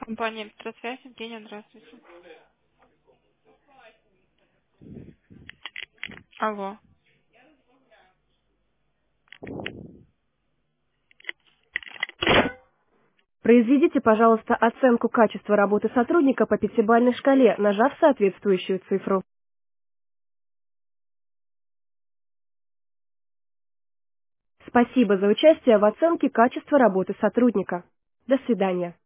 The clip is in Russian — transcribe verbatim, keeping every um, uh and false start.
Компания Петросвязь, Евгения, здравствуйте. Алло. Произведите, пожалуйста, оценку качества работы сотрудника по пятибалльной шкале, нажав соответствующую цифру. Спасибо за участие в оценке качества работы сотрудника. До свидания.